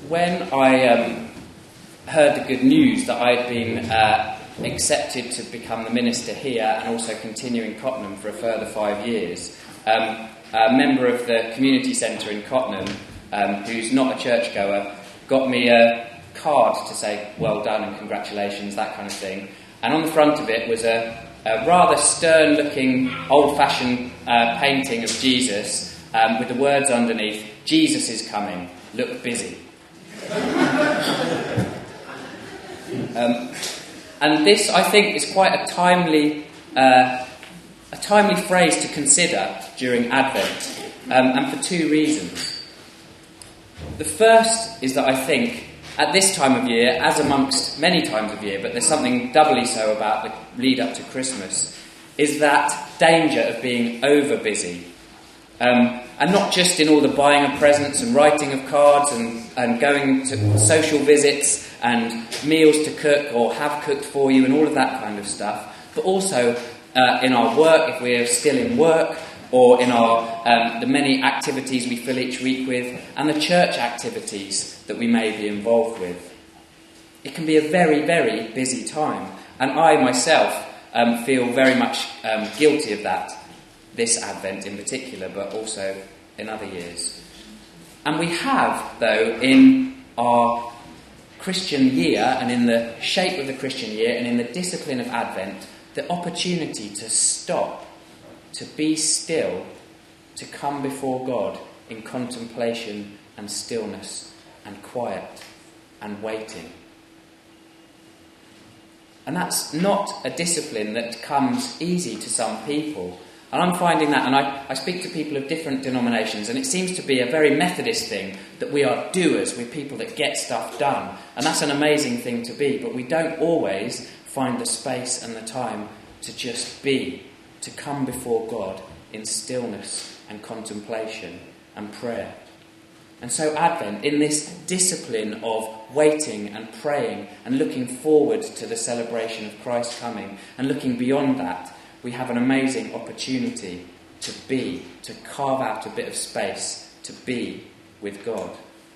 when I heard the good news that I'd been accepted to become the minister here and also continue in Cottenham for a further 5 years, a member of the community centre in Cottenham, who's not a churchgoer, got me a card to say well done and congratulations, that kind of thing. And on the front of it was a rather stern-looking, old-fashioned painting of Jesus with the words underneath, "Jesus is coming, look busy." And this, I think, is quite a timely phrase to consider during Advent, and for two reasons. The first is that I think at this time of year, as amongst many times of year, but there's something doubly so about the lead up to Christmas, is that danger of being over busy. And not just in all the buying of presents and writing of cards and going to social visits and meals to cook or have cooked for you and all of that kind of stuff, but also in our work, if we're still in work, or in our the many activities we fill each week with, and the church activities that we may be involved with. It can be a very, very busy time, and I myself feel very much guilty of that, this Advent in particular, but also in other years. And we have, though, in our Christian year, and in the shape of the Christian year, and in the discipline of Advent, the opportunity to stop, to be still, to come before God in contemplation and stillness and quiet and waiting. And that's not a discipline that comes easy to some people. And I'm finding that, and I speak to people of different denominations, and it seems to be a very Methodist thing that we are doers, we're people that get stuff done. And that's an amazing thing to be, but we don't always find the space and the time to just be, to come before God in stillness and contemplation and prayer. And so Advent, in this discipline of waiting and praying and looking forward to the celebration of Christ coming and looking beyond that, we have an amazing opportunity to be, to carve out a bit of space, to be with God.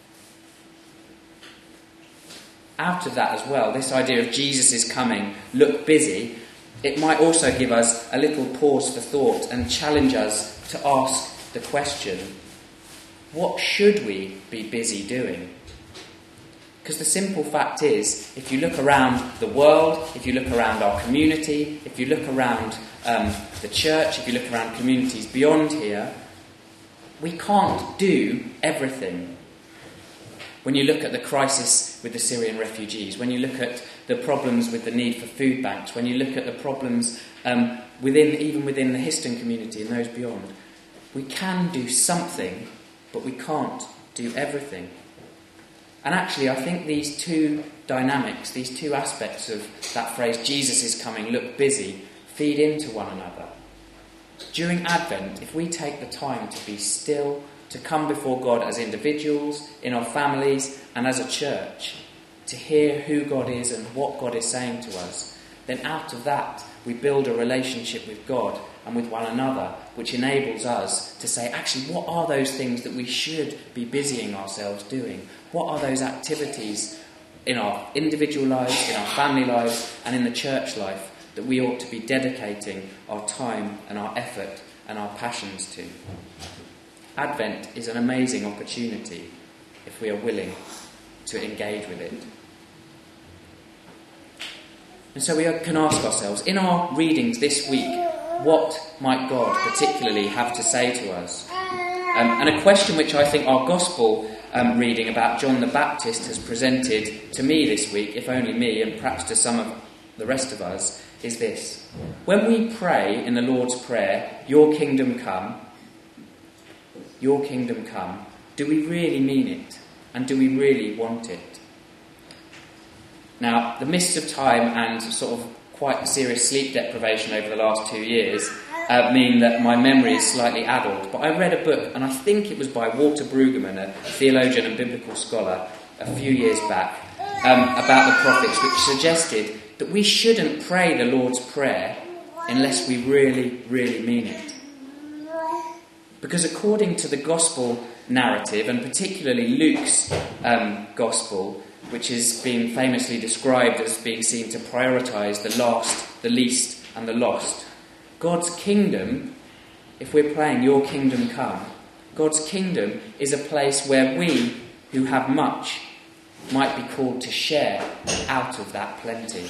Out of that as well, this idea of Jesus is coming, look busy, it might also give us a little pause for thought and challenge us to ask the question, what should we be busy doing? Because the simple fact is, if you look around the world, if you look around our community, if you look around the church, if you look around communities beyond here, we can't do everything. When you look at the crisis with the Syrian refugees, when you look at the problems with the need for food banks, when you look at the problems even within the Histon community and those beyond, we can do something, but we can't do everything. And actually, I think these two dynamics, these two aspects of that phrase, Jesus is coming, look busy, feed into one another. During Advent, if we take the time to be still, to come before God as individuals, in our families, and as a church, to hear who God is and what God is saying to us, then out of that we build a relationship with God and with one another, which enables us to say, actually, what are those things that we should be busying ourselves doing? What are those activities in our individual lives, in our family lives, and in the church life that we ought to be dedicating our time and our effort and our passions to? Advent is an amazing opportunity if we are willing to engage with it. And so we can ask ourselves, in our readings this week, what might God particularly have to say to us? And a question which I think our gospel reading about John the Baptist has presented to me this week, if only me, and perhaps to some of the rest of us, is this. When we pray in the Lord's Prayer, your kingdom come, do we really mean it? And do we really want it? Now, the mists of time and sort of quite serious sleep deprivation over the last 2 years mean that my memory is slightly addled. But I read a book, and I think it was by Walter Brueggemann, a theologian and biblical scholar, a few years back, about the prophets, which suggested that we shouldn't pray the Lord's Prayer unless we really, really mean it. Because according to the gospel narrative, and particularly Luke's gospel, which is being famously described as being seen to prioritise the last, the least and the lost, God's kingdom, if we're playing Your Kingdom Come, God's kingdom is a place where we, who have much, might be called to share out of that plenty.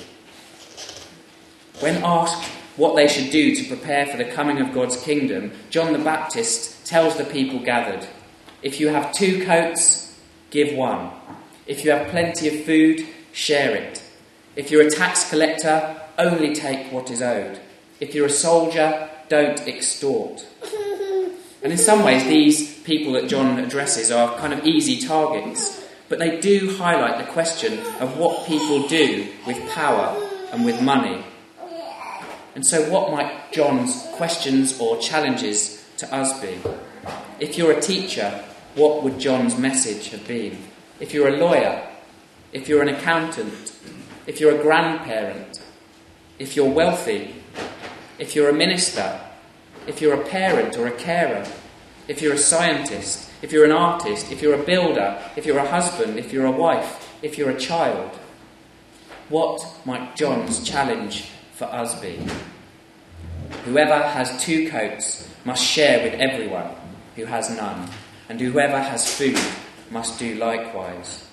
When asked what they should do to prepare for the coming of God's kingdom, John the Baptist tells the people gathered, if you have 2 coats, give 1. If you have plenty of food, share it. If you're a tax collector, only take what is owed. If you're a soldier, don't extort. And in some ways, these people that John addresses are kind of easy targets, but they do highlight the question of what people do with power and with money. And so what might John's questions or challenges to us be? If you're a teacher, what would John's message have been? If you're a lawyer, if you're an accountant, if you're a grandparent, if you're wealthy, if you're a minister, if you're a parent or a carer, if you're a scientist, if you're an artist, if you're a builder, if you're a husband, if you're a wife, if you're a child, what might John's challenge for us be? Whoever has 2 coats must share with everyone who has none, and whoever has food must do likewise.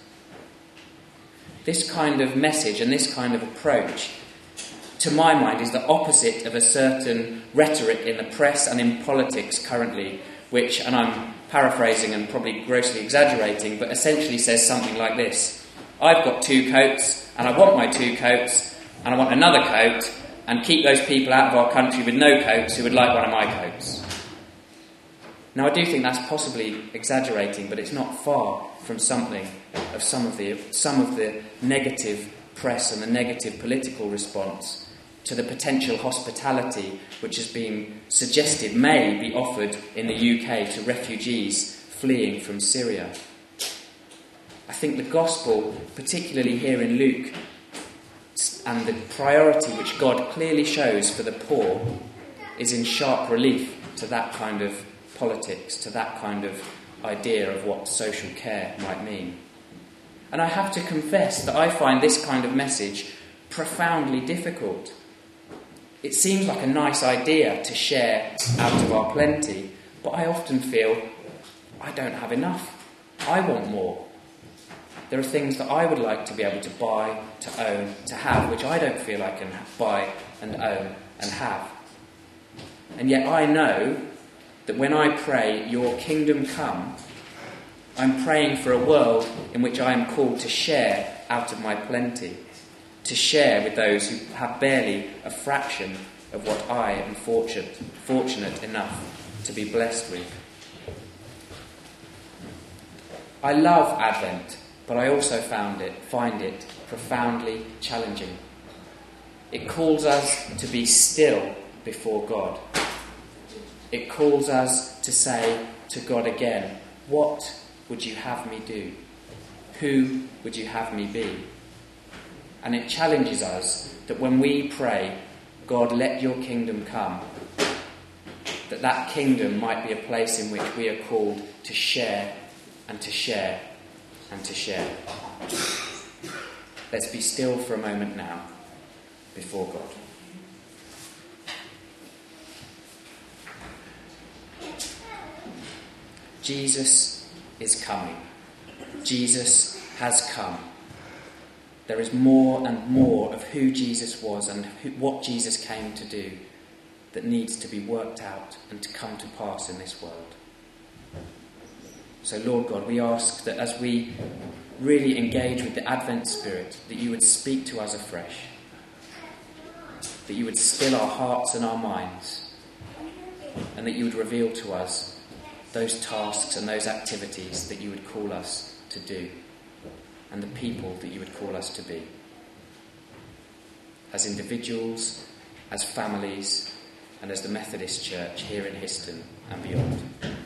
This kind of message and this kind of approach, to my mind, is the opposite of a certain rhetoric in the press and in politics currently, which, and I'm paraphrasing and probably grossly exaggerating, but essentially says something like this: I've got 2 coats, and I want my 2 coats, and I want another coat, and keep those people out of our country with no coats who would like one of my coats. Now, I do think that's possibly exaggerating, but it's not far from something of some of the negative press and the negative political response to the potential hospitality which has been suggested may be offered in the UK to refugees fleeing from Syria. I think the gospel, particularly here in Luke, and the priority which God clearly shows for the poor, is in sharp relief to that kind of politics, to that kind of idea of what social care might mean. And I have to confess that I find this kind of message profoundly difficult. It seems like a nice idea to share out of our plenty, but I often feel I don't have enough. I want more. There are things that I would like to be able to buy, to own, to have, which I don't feel I can buy and own and have. And yet I know that when I pray, Your kingdom come, I'm praying for a world in which I am called to share out of my plenty, to share with those who have barely a fraction of what I am fortunate enough to be blessed with. I love Advent, but I also find it profoundly challenging. It calls us to be still before God. It calls us to say to God again, what would you have me do? Who would you have me be? And it challenges us that when we pray, God, let Your kingdom come, that kingdom might be a place in which we are called to share and to share and to share. Let's be still for a moment now before God. Jesus is coming. Jesus has come. There is more and more of who Jesus was and what Jesus came to do that needs to be worked out and to come to pass in this world. So, Lord God, we ask that as we really engage with the Advent spirit, that You would speak to us afresh, that You would still our hearts and our minds, and that You would reveal to us those tasks and those activities that You would call us to do, and the people that You would call us to be, as individuals, as families, and as the Methodist Church here in Histon and beyond.